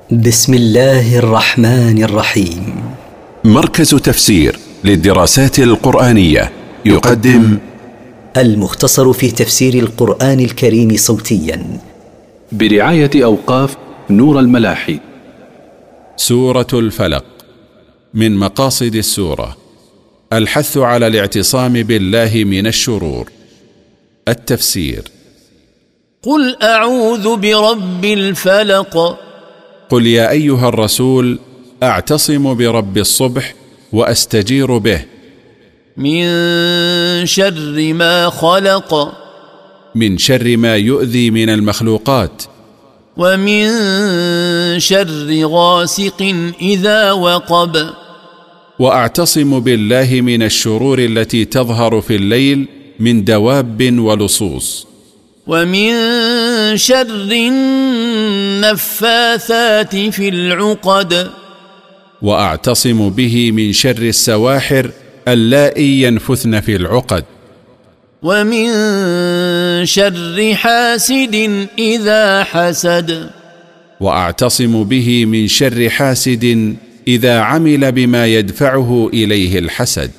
بسم الله الرحمن الرحيم. مركز تفسير للدراسات القرآنية يقدم المختصر في تفسير القرآن الكريم صوتيا برعاية أوقاف نور الملاحي. سورة الفلق. من مقاصد السورة الحث على الاعتصام بالله من الشرور. التفسير: قل أعوذ برب الفلق. قل يا أيها الرسول أعتصم برب الصبح وأستجير به من شر ما خلق، من شر ما يؤذي من المخلوقات، ومن شر غاسق إذا وقب، وأعتصم بالله من الشرور التي تظهر في الليل من دواب ولصوص، ومن شر النفاثات في العقد، وأعتصم به من شر السواحر اللائي ينفثن في العقد، ومن شر حاسد إذا حسد، وأعتصم به من شر حاسد إذا عمل بما يدفعه إليه الحسد.